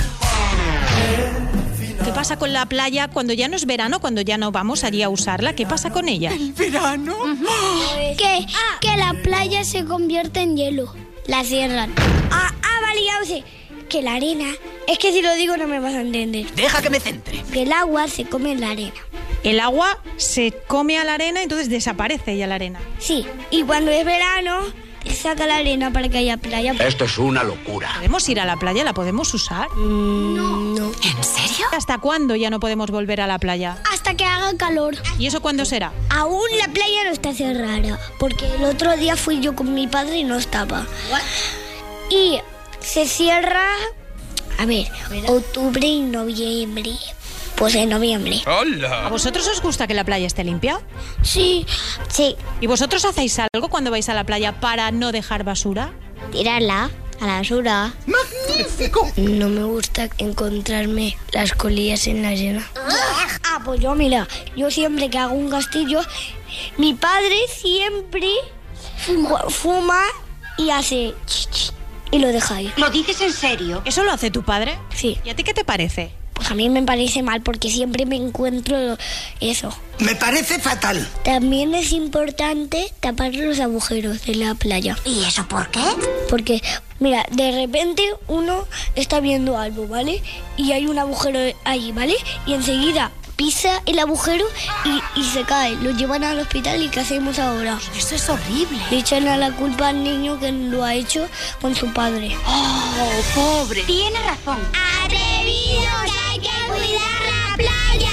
¿Qué pasa con la playa cuando ya no es verano, cuando ya no vamos allí a usarla? ¿Qué pasa con ella? ¿El verano? Que la playa se convierte en hielo. La cierran. Vale, ya sé. Que la arena... Es que si lo digo no me vas a entender. Deja que me centre. Que el agua se come en la arena. El agua se come a la arena, entonces desaparece ya la arena. Sí, y cuando es verano, te saca la arena para que haya playa. Esto es una locura. ¿Podemos ir a la playa? ¿La podemos usar? No. ¿En serio? ¿Hasta cuándo ya no podemos volver a la playa? Hasta que haga calor. ¿Y eso cuándo será? Aún la playa no está cerrada, porque el otro día fui yo con mi padre y no estaba. Y se cierra, octubre y noviembre. Pues en noviembre. ¿A vosotros os gusta que la playa esté limpia? Sí. ¿Y vosotros hacéis algo cuando vais a la playa para no dejar basura? Tirarla a la basura. ¡Magnífico! No me gusta encontrarme las colillas en la arena. Pues yo siempre que hago un castillo, mi padre siempre fuma y hace y lo deja ahí. ¿Lo dices en serio? ¿Eso lo hace tu padre? Sí. ¿Y a ti qué te parece? Pues a mí me parece mal porque siempre me encuentro eso. Me parece fatal. También es importante tapar los agujeros de la playa. ¿Y eso por qué? Porque, mira, de repente uno está viendo algo, ¿vale? Y hay un agujero ahí, ¿vale? Y enseguida pisa el agujero y se cae. Lo llevan al hospital y ¿qué hacemos ahora? Eso es horrible. Le echan a la culpa al niño que lo ha hecho con su padre. Oh, pobre. Tiene razón. ¡Atrevidos! ¡Hay que cuidar la playa!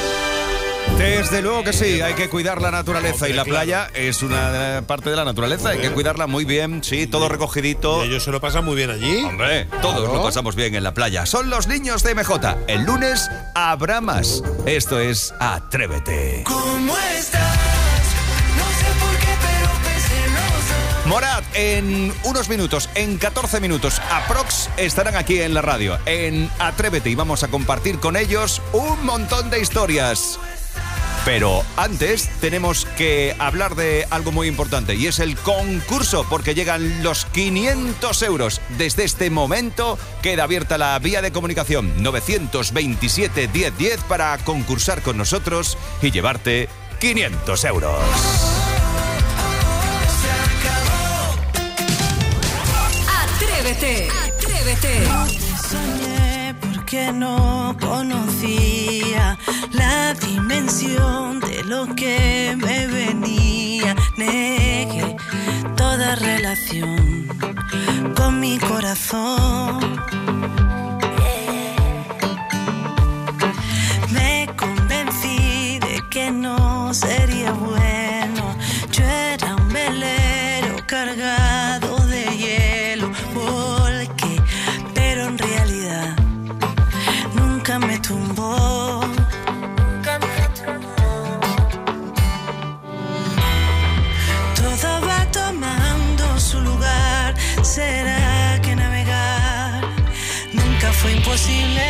Desde luego que sí, hay que cuidar la naturaleza y la playa es una parte de la naturaleza, hay que cuidarla muy bien, sí, todo recogidito. Y ellos se lo pasan muy bien allí. Hombre, todos Claro. lo pasamos bien en la playa. Son los niños de MJ. El lunes habrá más. Esto es Atrévete. ¿Cómo estás? No sé por qué, pero pensé no. Morat, en unos minutos, en 14 minutos, aprox, estarán aquí en la radio, en Atrévete, y vamos a compartir con ellos un montón de historias. Pero antes tenemos que hablar de algo muy importante y es el concurso, porque llegan los 500 euros. Desde este momento queda abierta la vía de comunicación 927 1010 para concursar con nosotros y llevarte 500 euros. Atrévete. Soñé porque no conocía la dimensión de lo que me venía. Negué toda relación con mi corazón. Me convencí de que no sería bueno. Yo era un velero cargado de hielo. Volqué, pero en realidad nunca me tumbó. Todo va tomando su lugar. ¿Será que navegar nunca imposible.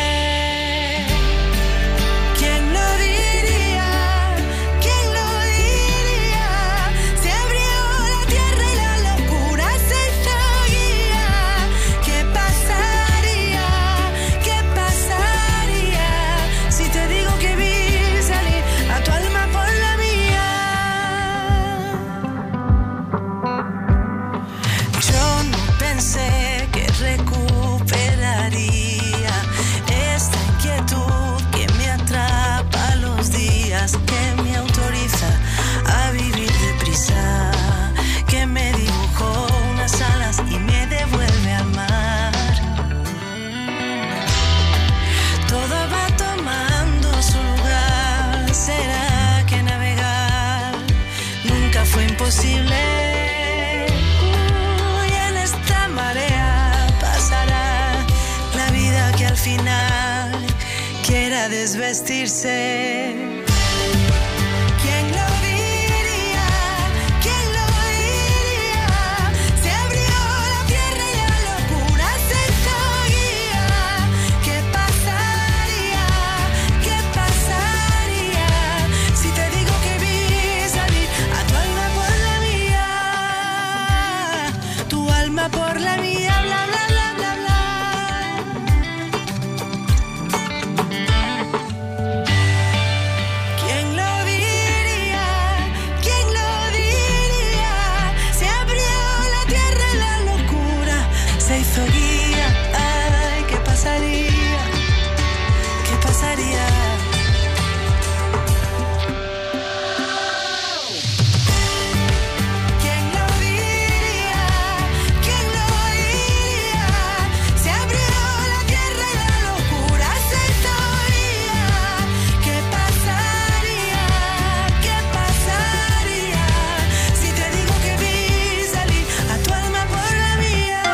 ¿Quién lo diría? ¿Quién lo diría? Se abrió la tierra y la locura se hizo guía. ¿Qué pasaría? ¿Qué pasaría si te digo que vi salir a tu alma por la mía? Yo no pensé que recuperaría esta inquietud que me atrapa los días, que me autoriza a vivir deprisa, que me dibujó unas alas y me devuelve al mar. Todo va tomando su lugar. ¿Será que navegar nunca fue imposible? Y en esta marea pasará la vida que al final quiera desvestirse. ¿Quién lo diría? ¿Quién lo diría? Se abrió la tierra y la locura se hizo guía. ¿Qué pasaría? ¿Qué pasaría si te digo que vi salir a tu alma por la mía? Tu alma por la mía, bla, bla, bla, bla, bla. ¿Quién lo diría? ¿Quién lo diría? Se abrió la tierra y la locura se hizo guía. Ay, ¿qué pasaría? ¿Qué pasaría? ¿Quién lo diría? ¿Quién lo diría? Se abrió la tierra y la locura se hizo guía. ¿Qué pasaría? ¿Qué pasaría si te digo que vi salir a tu alma por la mía?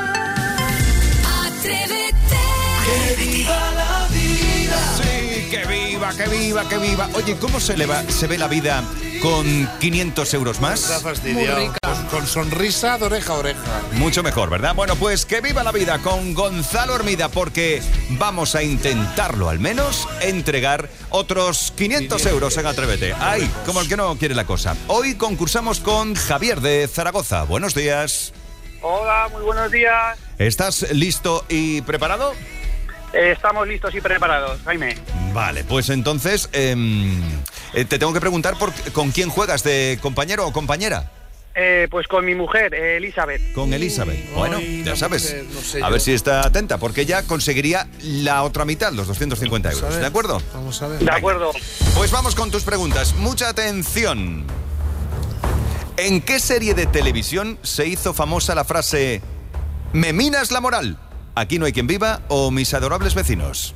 Atrévete. ¡Que viva la vida! Sí, que viva, que viva, que viva. Oye, ¿cómo se ve la vida con 500 euros más? Está fastidiado. Con sonrisa de oreja a oreja. Mucho mejor, ¿verdad? Bueno, pues que viva la vida con Gonzalo Hermida, porque vamos a intentarlo al menos entregar otros 500 euros en Atrévete. Ay, como el que no quiere la cosa. Hoy concursamos con Javier de Zaragoza. Buenos días. Hola, muy buenos días. ¿Estás listo y preparado? Estamos listos y preparados, Jaime. Vale, pues entonces te tengo que preguntar con quién juegas, de compañero o compañera. Pues con mi mujer, Elizabeth. Con Elizabeth. Bueno, ya sabes. mujer, no sé A yo. ver si está atenta, porque ella conseguiría la otra mitad, los 250 euros. ¿De acuerdo? Vamos a ver. De acuerdo. Pues vamos con tus preguntas. Mucha atención. ¿En qué serie de televisión se hizo famosa la frase "Me minas la moral"? ¿Aquí no hay quien viva o Mis adorables vecinos?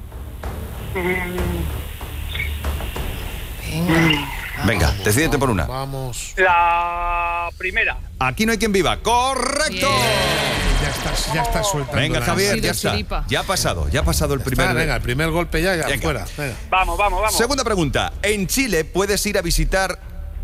Venga, decídete por una. Vamos. La primera. Aquí no hay quien viva. ¡Correcto! Ya estás soltando. Venga, la- Javier, sido ya está. chiripa. Ya ha pasado el primer. Está, venga, el primer golpe ya Venga. fuera. Venga. Vamos, vamos, vamos. Segunda pregunta. En Chile puedes ir a visitar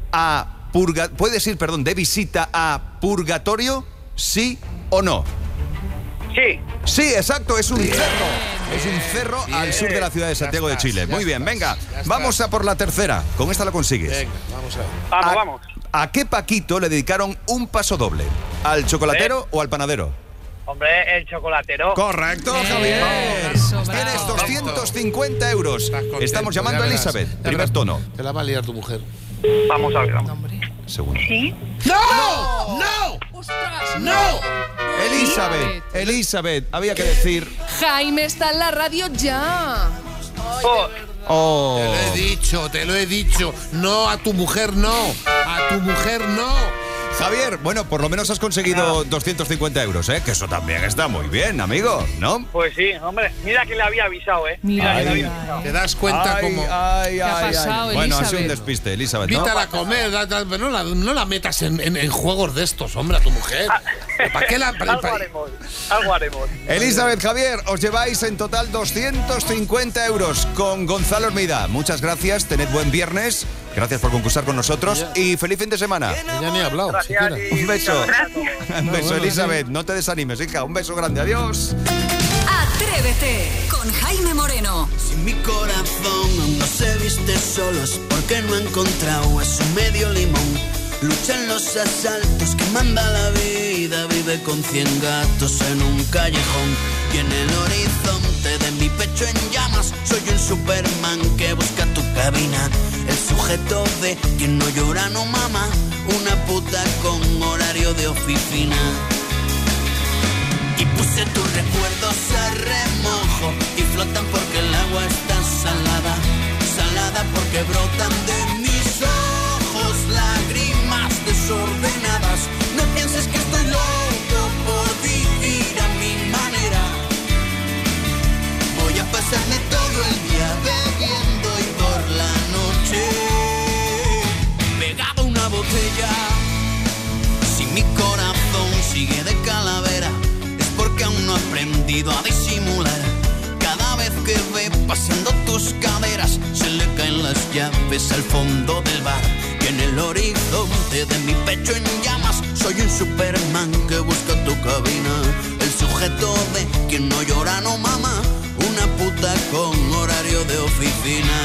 de visita a Purgatorio, ¿sí o no? Sí. Sí, exacto, es un cerro. Es un cerro al sur de la ciudad de Santiago de Chile. Muy bien, venga. Vamos a por la tercera. Con esta lo consigues. Venga, vamos a ver. Vamos, vamos. ¿A qué Paquito le dedicaron un paso doble? ¿Al chocolatero o al panadero? Hombre, el chocolatero. Correcto, Javier. Tienes 250 euros. Estás contento, Estamos llamando ya a verás. Elizabeth. Ya Primer verás. tono. Te la va a liar tu mujer. Vamos a ver, vamos. Segundo. ¿Sí? ¡No! ¡No! ¡No! Elizabeth, había que decir. Jaime está en la radio ya. Oh. Te lo he dicho. No, a tu mujer no. A tu mujer no. Javier, bueno, por lo menos has conseguido 250 euros, ¿eh? Que eso también está muy bien, amigo, ¿no? Pues sí, hombre. Mira que le había avisado, ¿eh? Mira que le había avisado. Te das cuenta cómo. ¿Qué ha pasado, Bueno, ha sido un Elizabeth? despiste, Elizabeth, ¿no? Invítala a comer, no la metas en juegos de estos, hombre, a tu mujer. ¿Para qué la...? Algo haremos, algo haremos. Elizabeth, Javier, os lleváis en total 250 euros con Gonzalo Hermida. Muchas gracias, tened buen viernes, gracias por concursar con nosotros y feliz fin de semana. Ella ni ha hablado, Gracias, siquiera. y Un beso. muchas gracias. Un beso, Elizabeth, no te desanimes, hija, un beso grande, adiós. Atrévete. Atrévete con Jaime Moreno. Si mi corazón aún no se viste solo es porque no ha encontrado a su medio limón. Lucha en los asaltos que manda la vida, vive con 100 gatos en un callejón. Y en el horizonte de mi pecho en llamas, soy un Superman que busca tu cabina. El sujeto de quien no llora no mama, una puta con horario de oficina. Y puse tus recuerdos a remojo y flotan porque el agua está salada. Salada porque brotan de mis ojos lágrimas desordenadas. No pienses que estoy loco por vivir a mi manera. Voy a pasarme todo el día bebiendo y por la noche pegado a una botella. Si mi corazón sigue de calavera es porque aún no he aprendido a disimular. Cada vez que ve pasando tus caderas se le caen las llaves al fondo del bar. Y en el horizonte de mi pecho en llamas soy un Superman que busca tu cabina. El sujeto de quien no llora no mama, una puta con horario de oficina.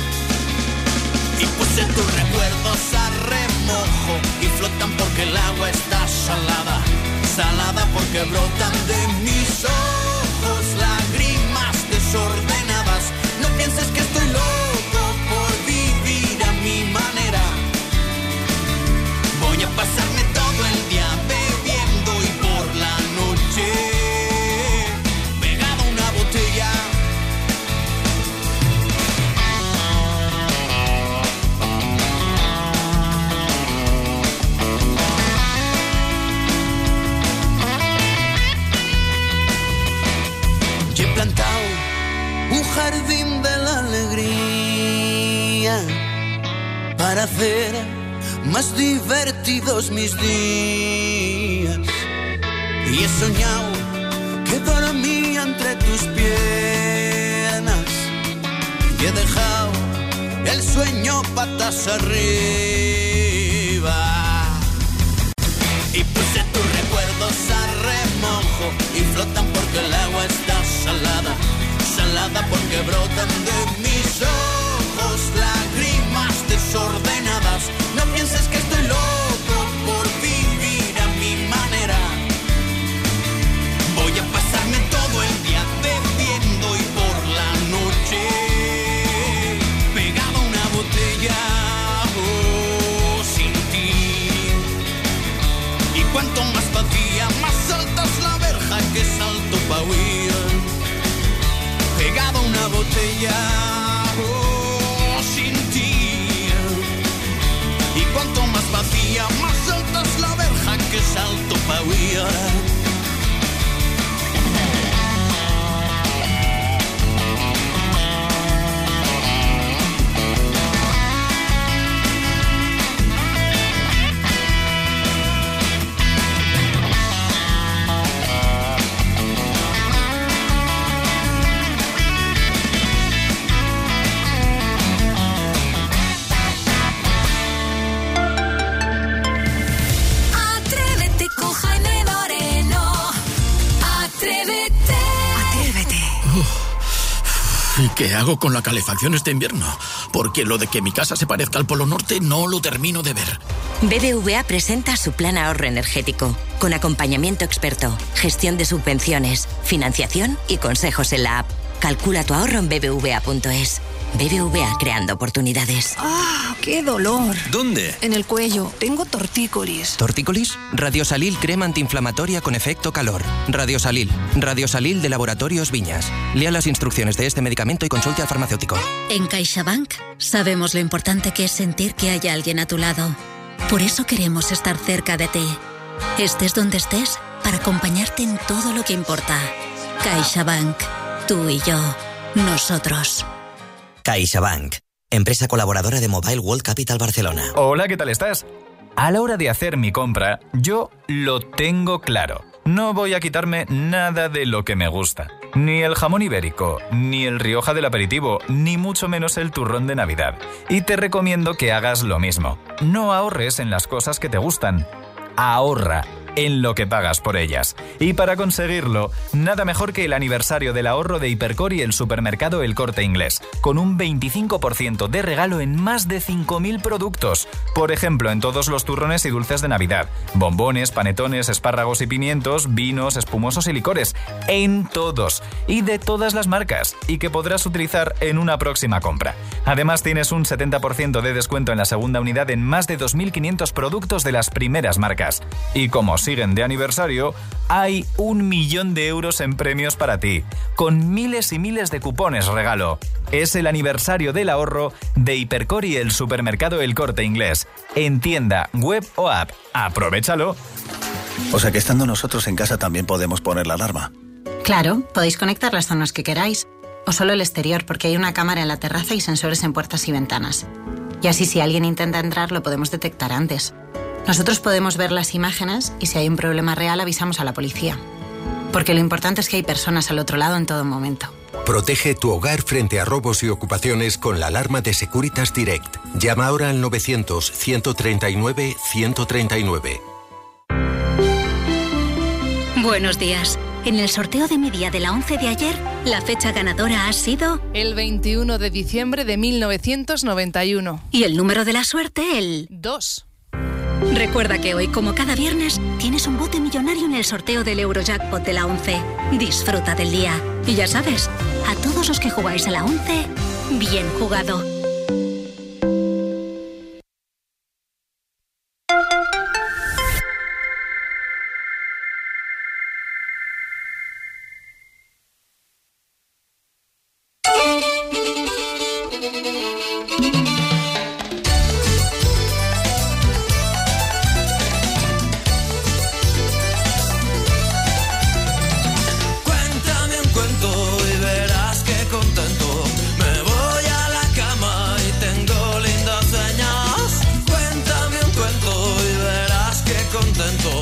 Y puse tus recuerdos a remojo y flotan porque el agua está salada. Salada porque brotan de mis ojos lágrimas desordenadas. No pienses que estoy loco por vivir a mi manera. Voy a pasarme todo el día bebiendo y por la noche pegado a una botella. Yo he plantado un jardín de la alegría para hacer más divertidos mis días. Y he soñado que dormía entre tus piernas y he dejado el sueño patas arriba. Y puse tus recuerdos a remojo y flotan porque el agua está salada. Salada porque brotan de mis ojos lágrimas desordenadas. No pienses que estoy loco por vivir a mi manera. Voy a pasarme todo el día bebiendo y por la noche pegado a una botella, oh, sin ti. Y cuanto más vacía, más alta es la verja que salto pa' huir. Pegado a una botella, oh, sin ti. Y cuanto más vacía, más alta es la verja que salto pa' huir. ¿Y qué hago con la calefacción este invierno? Porque lo de que mi casa se parezca al Polo Norte no lo termino de ver. BBVA presenta su plan ahorro energético, con acompañamiento experto, gestión de subvenciones, financiación y consejos en la app. Calcula tu ahorro en bbva.es. BBVA, creando oportunidades. ¡Ah, qué dolor! ¿Dónde? En el cuello. Tengo tortícolis. ¿Tortícolis? Radiosalil crema antiinflamatoria con efecto calor. Radiosalil. Radiosalil de Laboratorios Viñas. Lea las instrucciones de este medicamento y consulte al farmacéutico. En CaixaBank sabemos lo importante que es sentir que hay alguien a tu lado. Por eso queremos estar cerca de ti. Estés donde estés, para acompañarte en todo lo que importa. CaixaBank. Tú y yo. Nosotros. CaixaBank, empresa colaboradora de Mobile World Capital Barcelona. Hola, ¿qué tal estás? A la hora de hacer mi compra, yo lo tengo claro. No voy a quitarme nada de lo que me gusta. Ni el jamón ibérico, ni el Rioja del aperitivo, ni mucho menos el turrón de Navidad. Y te recomiendo que hagas lo mismo. No ahorres en las cosas que te gustan. Ahorra. en lo que pagas por ellas. Y para conseguirlo, nada mejor que el aniversario del ahorro de Hipercor y el supermercado El Corte Inglés, con un 25% de regalo en más de 5.000 productos. Por ejemplo, en todos los turrones y dulces de Navidad, bombones, panetones, espárragos y pimientos, vinos, espumosos y licores. En todos. Y de todas las marcas. Y que podrás utilizar en una próxima compra. Además, tienes un 70% de descuento en la segunda unidad en más de 2.500 productos de las primeras marcas. Y como siguen de aniversario, hay 1 millón de euros en premios para ti, con miles y miles de cupones regalo. Es el aniversario del ahorro de Hipercor y el supermercado El Corte Inglés. En tienda, web o app. ¡Aprovechalo! O sea que estando nosotros en casa también podemos poner la alarma. Claro, podéis conectar las zonas que queráis. O solo el exterior, porque hay una cámara en la terraza y sensores en puertas y ventanas. Y así si alguien intenta entrar lo podemos detectar antes. Nosotros podemos ver las imágenes y si hay un problema real avisamos a la policía. Porque lo importante es que hay personas al otro lado en todo momento. Protege tu hogar frente a robos y ocupaciones con la alarma de Securitas Direct. Llama ahora al 900-139-139. Buenos días. En el sorteo de mi día de la 11 de ayer, la fecha ganadora ha sido... El 21 de diciembre de 1991. Y el número de la suerte, el... 2. Recuerda que hoy, como cada viernes, tienes un bote millonario en el sorteo del Eurojackpot de la 11. Disfruta del día. Y ya sabes, a todos los que jugáis a la 11, bien jugado. Contento